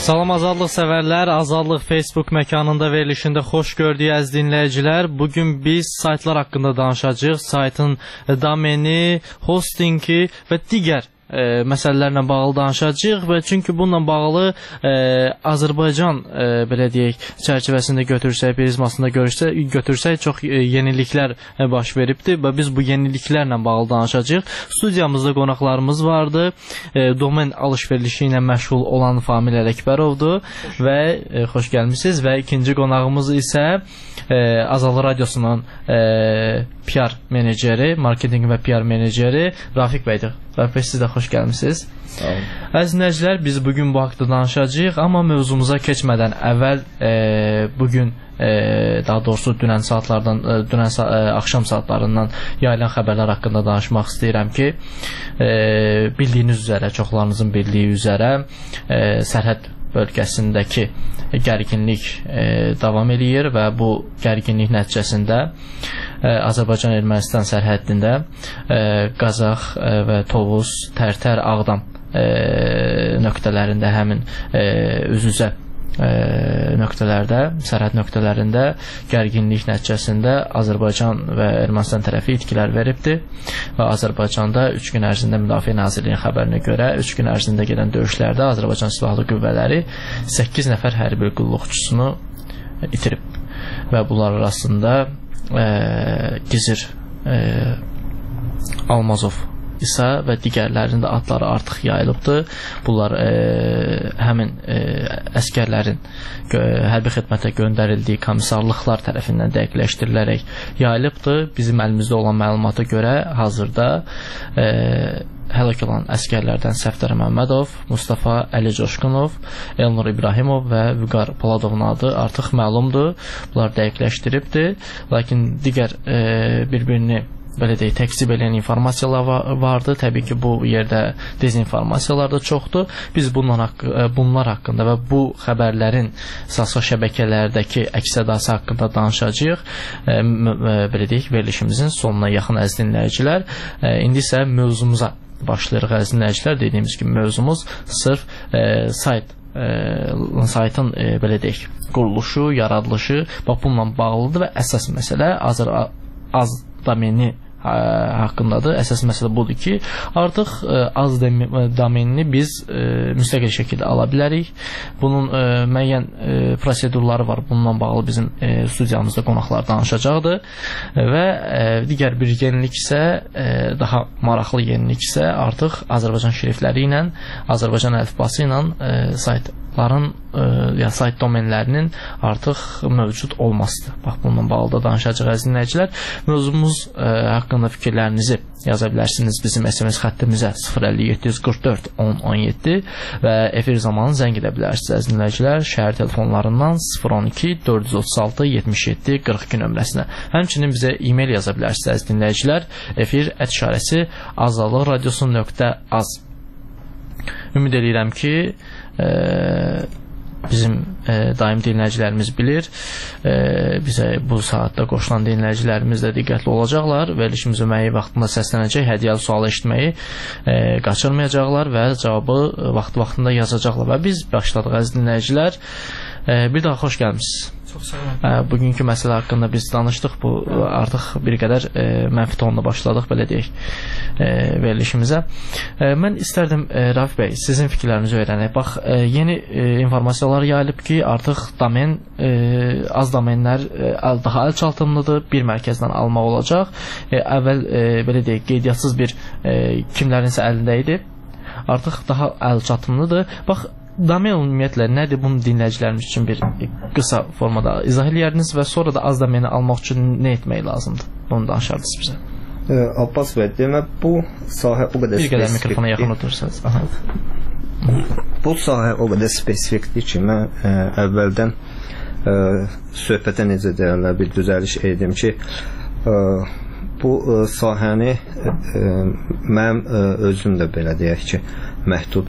Salam azadlıq sevərlər, Azadlıq Facebook məkanında verilişində xoş gördük əziz dinləyicilər. Bugün biz saytlar haqqında danışacağıq. Saytın domeni, hostingi və digər məsələlərlə bağlı danışacağıq və çünki bununla bağlı Azərbaycan belə deyək çərçivəsində götürsək, prizmasında götürsək çox yeniliklər baş veribdir və biz bu yeniliklərlə bağlı danışacağıq. Studiyamızda qonaqlarımız vardı. Domen alış-verişi ilə məşğul olan Famil Ələkbərovdur və xoş gəlmisiniz və ikinci qonağımız isə Azadlıq Radiosunun PR meneceri, marketinq və PR meneceri Rafiq bəydir. Rafiq bəy, siz də xoş gəlmisiniz. Əziz dinləyicilər, biz bugün bu haqda danışacağıq, amma mövzumuza keçmədən əvvəl bugün daha doğrusu dünən axşam saatlarından yayılan xəbərlər haqqında danışmaq istəyirəm ki, bildiyiniz üzərə, çoxlarınızın bildiyi üzərə sərhəd bölgəsindəki gərginlik davam edir və bu gərginlik nəticəsində Azərbaycan-Ermənistan sərhəddində Qazax və Tovuz, Tərtər, Ağdam nöqtələrində həmin üz-üzə nöqtələrdə, sərhəd nöqtələrində gərginlik nəticəsində Azərbaycan və Ermənistan tərəfi itkilər veribdir və Azərbaycanda 3 gün ərzində Müdafiə Nazirliyinin xəbərinə görə 3 gün ərzində gedən döyüşlərdə Azərbaycan Silahlı Qüvvələri 8 nəfər hərbi qulluqçusunu itirib və bunlar arasında Gizir Almazov isə və digərlərinin də adları artıq yayılıbdır. Bunlar həmin əskərlərin hərbi xidmətə göndərildiyi komissarlıqlar tərəfindən dəqiqləşdirilərək yayılıbdır. Bizim əlimizdə olan məlumata görə hazırda həlak olan əskərlərdən Səfdər Məmmədov, Mustafa Əli Coşqunov, Elnur İbrahimov və Vüqar Poladovun adı artıq məlumdur. Bunlar dəqiqləşdiribdir. Lakin digər bir-birini belə deyək, təkzib edən informasiyalar vardı. Təbii ki, bu yerdə dezinformasiyalar da çoxdur. Biz bunlar haqqında və bu xəbərlərin sosial şəbəkələrdəki əks-sədası haqqında danışacağıq. Belə deyək, verilişimizin sonuna yaxın əziz dinləyicilər. İndi isə mövzumuza başlayırıq əziz dinləyicilər. Dediyimiz kimi mövzumuz sırf saytın belə deyək, quruluşu, yaradılışı və bununla bağlıdır və əsas məsələ az domeni haqqındadır. Əsas məsələ budur ki, artıq az domenini biz müstəqil şəkildə ala bilərik. Bunun müəyyən prosedurları var. Bununla bağlı bizim studiyamızda qonaqlar danışacaqdır və digər bir yenilik isə, daha maraqlı yenilik isə artıq Azərbaycan şrifləri ilə, Azərbaycan əlifbası ilə saytların ya sayt domenlərinin artıq mövcud olmasıdır. Bax, bununla bağlı da danışacaq əziz dinləyicilər. Mövzumuz haqqında fikirlərinizi yaza bilərsiniz bizim SMS xəttimizə 05744 1017 və efir zamanı zəng edə bilərsiniz əziz dinləyicilər şəhər telefonlarından 012 436 77 42 nömrəsinə. Həmçinin bizə e-mail yaza bilərsiniz əziz dinləyicilər efir@ azadlıqradiosu.az. Ümid edirəm ki, bizim daim dinləyicilərimiz bilir, bizə bu saatda qoşulan dinləyicilərimiz də diqqətli olacaqlar, verilişimiz müəyyən vaxtında səslənəcək, hədiyyəli sualı eşitməyi qaçırmayacaqlar və cavabı vaxtında yazacaqlar və biz başladıq əziz dinləyicilər. Bir daha xoş gəlmişsiniz. Bugünkü məsələ haqqında biz danışdıq. Bu artıq bir qədər mənfi tonla başladıq, belə deyək, verilişimizə. Mən istərdim, Rafiq bəy, sizin fikirlərinizi öyrənək. Bax, yeni informasiyalar yayılıb ki, artıq domen, az domenlər daha əlçatımlıdır, bir mərkəzdən almaq olacaq. Əvvəl, belə deyək, qeydiyyatsız bir kimlərinsə əlində idi. Artıq daha əlçatımlıdır. Bax, domen ümumiyyətlə nədir? Bunu dinləyicilərimiz üçün bir qısa formada izah edərdiniz və sonra da az domeni almaq üçün nə etmək lazımdır? Bunu danışardınız bizə. Abbas bəy, demək bu sahə o qədər bir qədər mikrofona yaxın oturursanız. Bu sahə o qədər spesifikdir ki, mən əvvəldən söhbətə necə deyərlər, bir düzəliş edim ki, bu sahəni mənim özüm də belə deyək ki, məhdud